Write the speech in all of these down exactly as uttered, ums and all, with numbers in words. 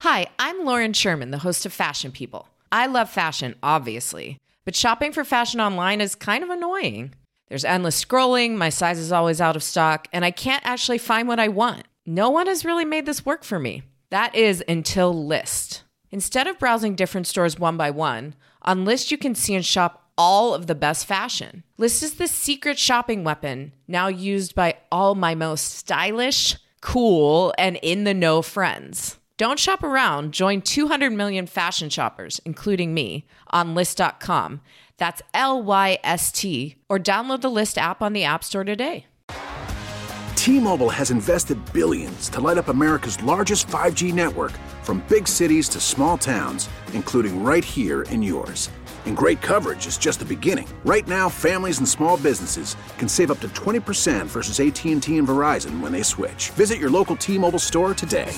Hi, I'm Lauren Sherman, the host of Fashion People. I love fashion, obviously, but shopping for fashion online is kind of annoying. There's endless scrolling, my size is always out of stock, and I can't actually find what I want. No one has really made this work for me. That is until Lyst. Instead of browsing different stores one by one, on Lyst you can see and shop all of the best fashion. Lyst is the secret shopping weapon, now used by all my most stylish, cool, and in-the-know friends. Don't shop around. Join two hundred million fashion shoppers, including me, on Lyst dot com. That's L Y S T. Or download the Lyst app on the App Store today. T-Mobile has invested billions to light up America's largest five G network, from big cities to small towns, including right here in yours. And great coverage is just the beginning. Right now, families and small businesses can save up to twenty percent versus A T and T and Verizon when they switch. Visit your local T-Mobile store today.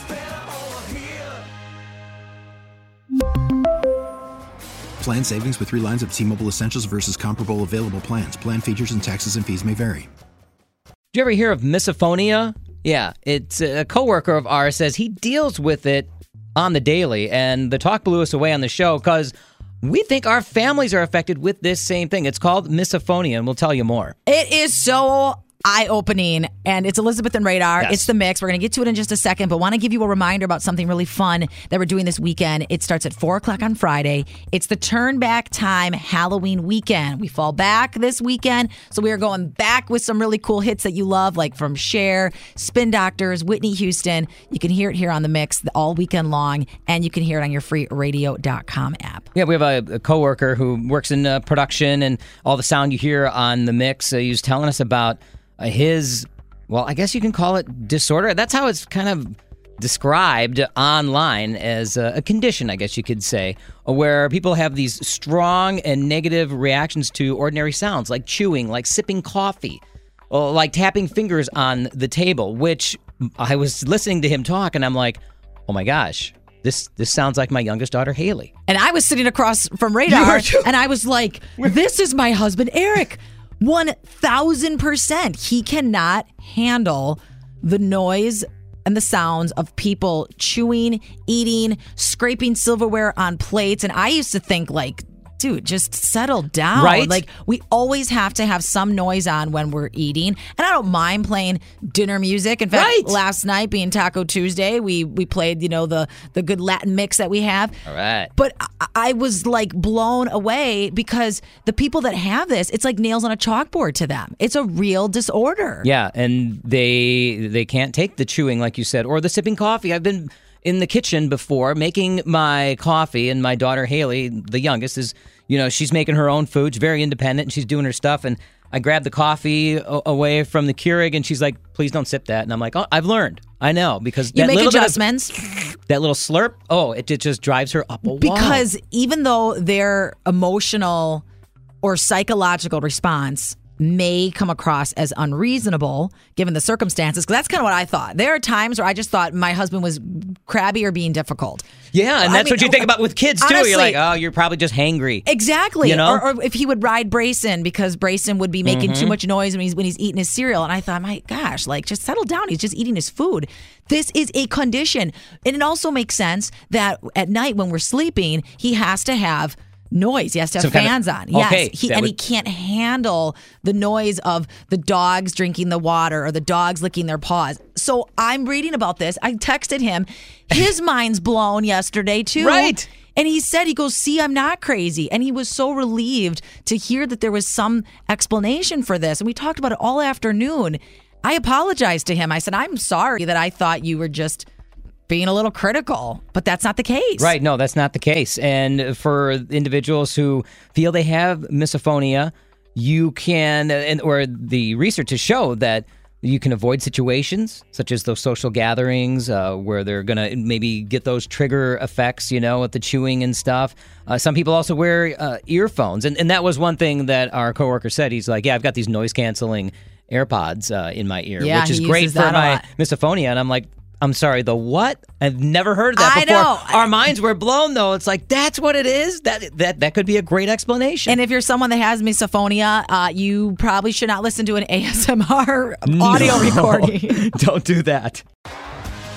Plan savings with three lines of T-Mobile Essentials versus comparable available plans. Plan features and taxes and fees may vary. Do you ever hear of misophonia? Yeah, it's a coworker of ours says he deals with it on the daily, and the talk blew us away on the show because we think our families are affected with this same thing. It's called misophonia, and we'll tell you more. It is so eye-opening, and it's Elizabeth and Radar. Yes. It's the mix. We're going to get to it in just a second, but want to give you a reminder about something really fun that we're doing this weekend. It starts at four o'clock on Friday. It's the Turn Back Time Halloween weekend. We fall back this weekend, so we are going back with some really cool hits that you love, like from Cher, Spin Doctors, Whitney Houston. You can hear it here on the mix all weekend long, and you can hear it on your free radio dot com app. Yeah, we have a, a coworker who works in uh, production, and all the sound you hear on the mix, uh, he was telling us about Uh, his, well, I guess you can call it disorder. That's how it's kind of described online, as a, a condition, I guess you could say, where people have these strong and negative reactions to ordinary sounds, like chewing, like sipping coffee, or like tapping fingers on the table, which I was listening to him talk, and I'm like, oh my gosh, this this sounds like my youngest daughter, Haley. And I was sitting across from Radar, and I was like, this is my husband, Eric. one thousand percent. He cannot handle the noise and the sounds of people chewing, eating, scraping silverware on plates. And I used to think, like, dude, just settle down. Right? Like, we always have to have some noise on when we're eating. And I don't mind playing dinner music. In fact, Right. last night being Taco Tuesday, we we played, you know, the, the good Latin mix that we have. All right. But I, I was like blown away because the people that have this, it's like nails on a chalkboard to them. It's a real disorder. Yeah, and they they can't take the chewing, like you said, or the sipping coffee. I've been in the kitchen before making my coffee, and my daughter Haley, the youngest, is, you know, she's making her own food. She's very independent, and she's doing her stuff. And I grabbed the coffee a- away from the Keurig, and she's like, please don't sip that. And I'm like, oh, I've learned. I know, because You that make little bit of- adjustments. that little slurp, oh, it, it just drives her up a wall. Because even though their emotional or psychological response may come across as unreasonable given the circumstances, because that's kind of what I thought. There are times where I just thought my husband was crabby or being difficult. Yeah, and I that's mean, what you think about with kids, too. honestly, You're like, oh, you're probably just hangry. Exactly. You know? Or, or if he would ride Brayson because Brayson would be making Mm-hmm. too much noise when he's when he's eating his cereal. And I thought, my gosh, like, just settle down. He's just eating his food. This is a condition. And it also makes sense that at night when we're sleeping, he has to have noise. He has to have Some kind of- fans on. Yes. Okay, He, that and would- he can't handle the noise of the dogs drinking the water or the dogs licking their paws. So I'm reading about this. I texted him. His mind's blown yesterday, too. Right. And he said, he goes, see, I'm not crazy. And he was so relieved to hear that there was some explanation for this. And we talked about it all afternoon. I apologized to him. I said, I'm sorry that I thought you were just being a little critical, but that's not the case. Right. No, that's not the case. And for individuals who feel they have misophonia, you can, and or the research has shown that you can avoid situations such as those social gatherings uh, where they're going to maybe get those trigger effects, you know, with the chewing and stuff. Uh, some people also wear uh, earphones. And, and that was one thing that our coworker said. He's like, yeah, I've got these noise canceling AirPods uh, in my ear, Yeah, which is he great uses for that a my lot. misophonia. And I'm like, I'm sorry, the what? I've never heard that I before. know. Our minds were blown, though. It's like, that's what it is? That that that could be a great explanation. And if you're someone that has misophonia, uh, you probably should not listen to an A S M R audio recording. Don't do that.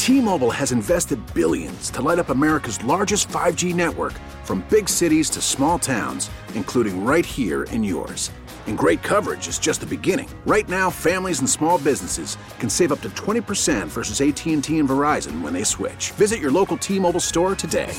T-Mobile has invested billions to light up America's largest five G network, from big cities to small towns, including right here in yours. And great coverage is just the beginning. Right now, families and small businesses can save up to twenty percent versus A T and T and Verizon when they switch. Visit your local T-Mobile store today.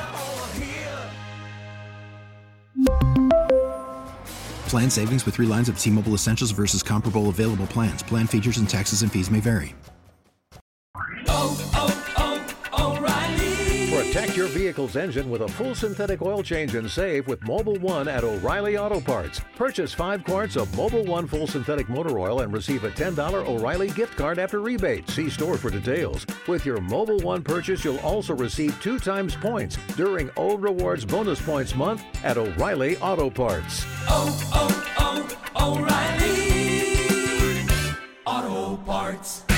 Plan savings with three lines of T-Mobile Essentials versus comparable available plans. Plan features and taxes and fees may vary. Oh, oh, oh, O'Reilly. Protect your vehicle's engine with a full synthetic oil change and save with Mobil one at O'Reilly Auto Parts. Purchase five quarts of Mobil one full synthetic motor oil and receive a ten dollars O'Reilly gift card after rebate. See store for details. With your Mobil one purchase, you'll also receive two times points during O Rewards Bonus Points Month at O'Reilly Auto Parts. Oh, oh, oh, O'Reilly Auto Parts.